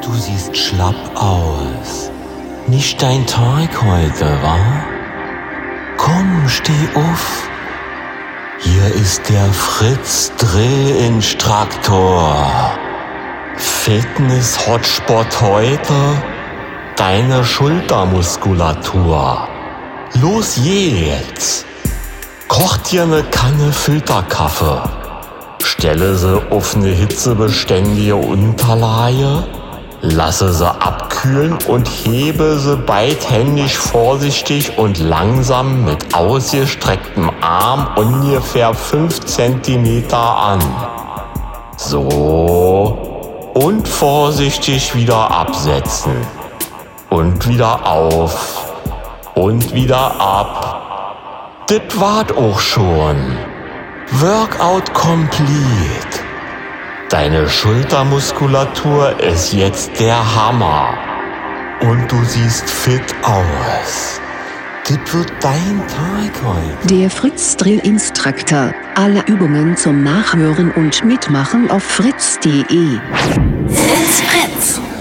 Du siehst schlapp aus. Nicht dein Tag heute, wa? Komm, steh auf. Hier ist der Fritz Drillinstruktor. Fitness-Hotspot heute. Deine Schultermuskulatur. Los geht's. Koch dir eine Kanne Filterkaffee. Stelle sie auf eine hitzebeständige Unterlage. Lasse sie abkühlen und hebe sie beidhändig vorsichtig und langsam mit ausgestrecktem Arm ungefähr 5 Zentimeter an. So. Und vorsichtig wieder absetzen. Und wieder auf. Und wieder ab. Das wart auch schon. Workout complete. Deine Schultermuskulatur ist jetzt der Hammer. Und du siehst fit aus. Das wird dein Tag heute. Der Fritz Drillinstruktor. Alle Übungen zum Nachhören und Mitmachen auf fritz.de. Fritz.